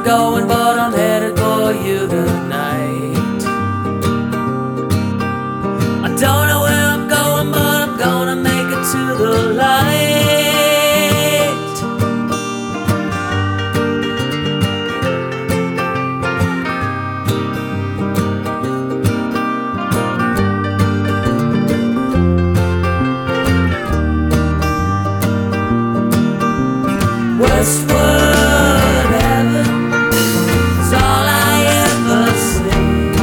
I'm going, but I'm headed for you tonight. I don't know where I'm going, but I'm gonna make it to the light. Westward heaven is all I ever see.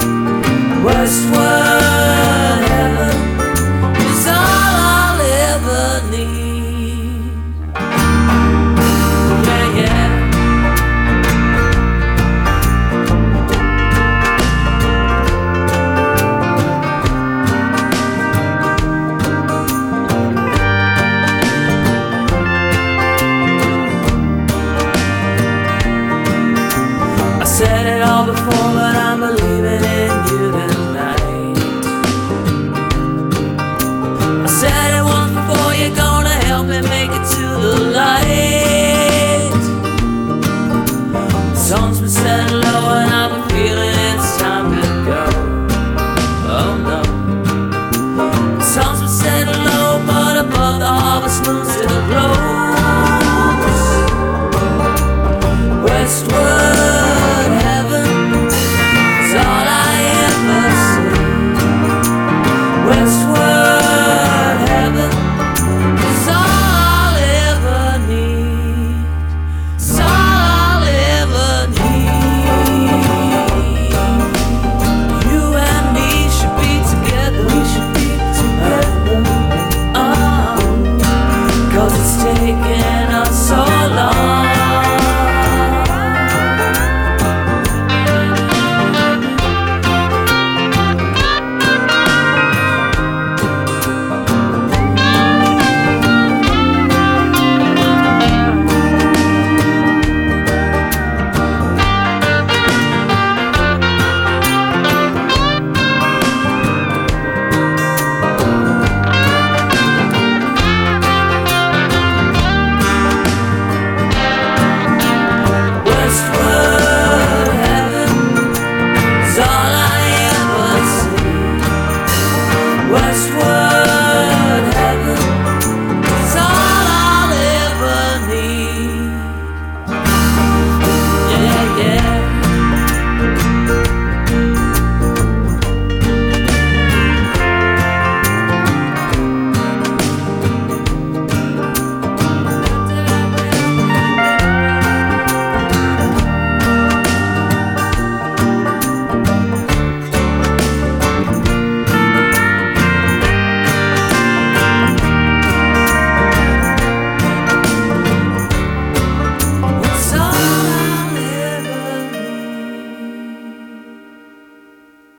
Westward heaven is all I'll ever need. Yeah, yeah. Said it all before, but I'm believing in you tonight. I said it once before, you're gonna help me make it to the light. The sun's been set